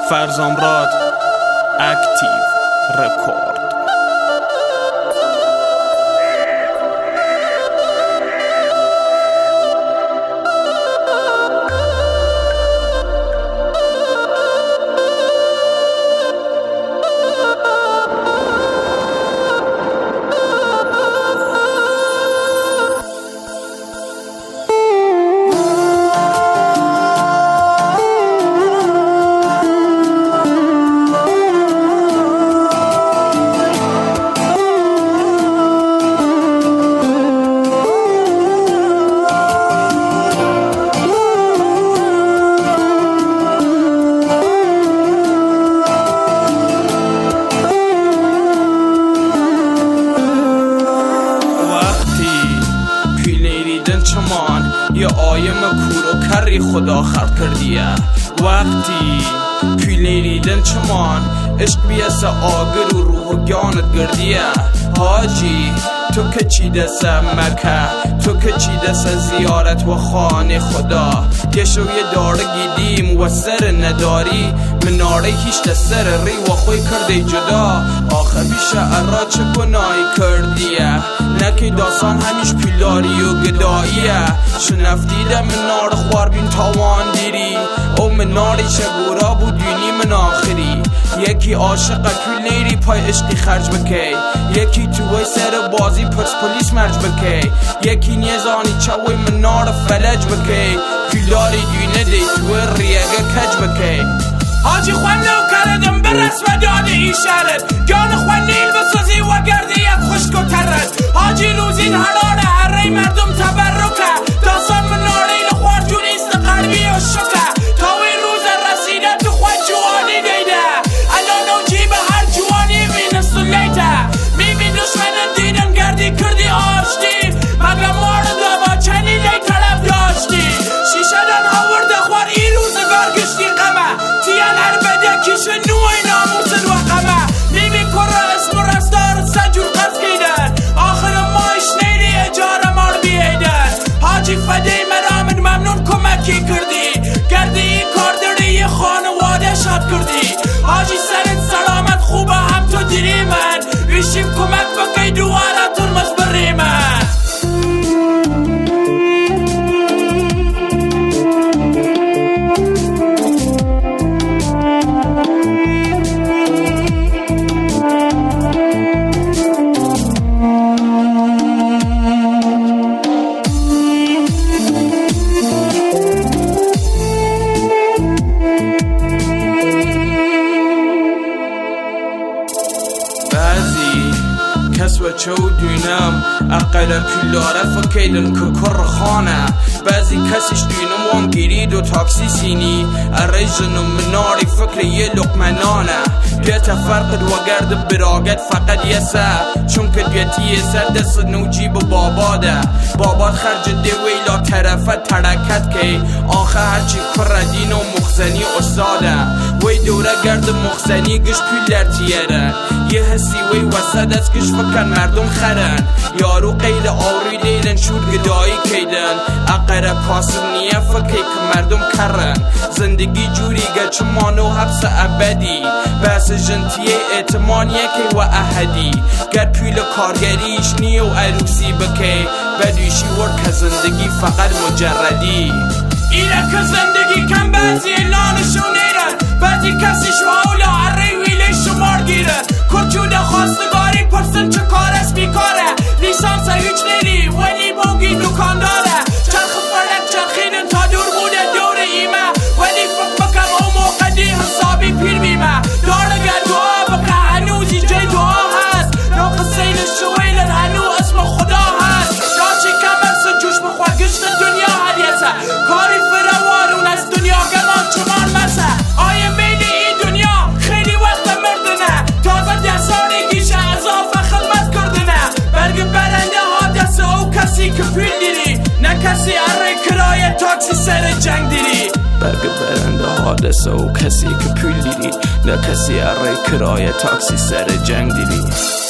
فرزامراد اکتیو رکورد. یه آیم کور و کری خدا خلق کردیه. وقتی پیل نیریدن چمان عشق بیس آگر و روح و گانت گردیه. حاجی تو که چی دست مکه، تو که چی دست زیارت و خانه خدا. یه شوی داره گیدیم و سر نداری، مناره هیچ دستر ری و خوی کرده جدا. آخر بیشه ارا چه گناهی کردیه، نکی داستان همیش پیلاری و گداییه. شنفتیده منار خوار بین تاوان دیری، او مناری چگورا بودینی من آخری. یکی عاشق کل نیری پای عشقی خرج بکی، یکی توی سر بازی پرس پلیس مرج بکی، یکی نیزانی چوی منار فلج بکی. پیلاری دینه دی توی ریگه کج بکی. حاجی خوان لو کردم برس و داده ای شرد، گان خوان نیل بسازی و گردیت خشک و ترد. حاجی روزین حراره هره مردم تبرکه، داستان مناره لخوار جونیست قلبی و شکه. تاوی روز رسیده تو خواه جوانی دیده، الان و جیب هر جوانی بین سلیته. میبین دشمنن دیدن گردی کردی آشتی، مگه مارده با چنی دی طلب داشتی. شیشه دن آورده خوار ای روزگار گشتی قمه، تیان هر بده کش نوی ناموسن و قمه. میبین کره اسم و رستار سجور قرض گیدن، آخر مایش نیری اجاره مار بییدن. حاجی فده مرامن ممنون کمکی کردی، گردی کار داری خانواده شاد کردی. حاجی سرت سلامت خوبه هم تو دیری من، ویشیم کمک بکی دواره ترمز بری من. کس و چو دینم اقل پیلاره فکیدن که کر خانه. بعضی کسیش دینم وان گیرید و تاکسی سینی، ارجن و مناری فکر یه لقمنانه. بیت فرقد و گرد براگت فقط یه سر، چون که بیتی یه سر دست نوجیب و باباده. باباد خرج دویلا طرفت ترکت که، آخه هرچی کر دین و مخزنی استاده. وی دوره گرد مخزنی گش پیلر تیره، یه حسی وی وسط از گش فکر مردم خرن. یارو غیر آوری لیلن شور گدایی کیدن، اقره پاسم نیه فکر که مردم کرن. زندگی جوری گچ مانو حبس ابدی، بس جنتیه اعتمانیه که و احدی. گر پیل کارگریش نیه و عروسی بکی، بدویشی ورک زندگی فقط مجردی. اینه که زندگی کم بعضی لانشو نیرن، بعضی کسی شواولا عره ویله شمار گیرن. کرچوده خواستگاری پرسن چه کار است بیکاره، لیسانس هیچ نیری ولی بوگی دکانداره. چرخ فرق چرخیدن تا دور بوده دور ایمه، ولی فکر بکم او موقع دی حسابی پیر بیمه. دارگر دعا بکه هنوزی جای دعا هست، ناقص سیل شویلن هنو اسم خدا هست. داشی کمرس جوش بخور گشت دنیا هریسه، کاری فروارون از دنیا گمان چمان مسه. آیم بین این دنیا خیلی وقت مردنه، تازه دستانی گیشه اضافه خدمت کردنه. برگ برنده ها دست او کسی که پیل دیری، نه کسی اره کرایه تاکسی سر جنگ دیری. برگ برنده ها دست او کسی که پیل دیری، نه کسی اره کرایه تاکسی سر جنگ دیری.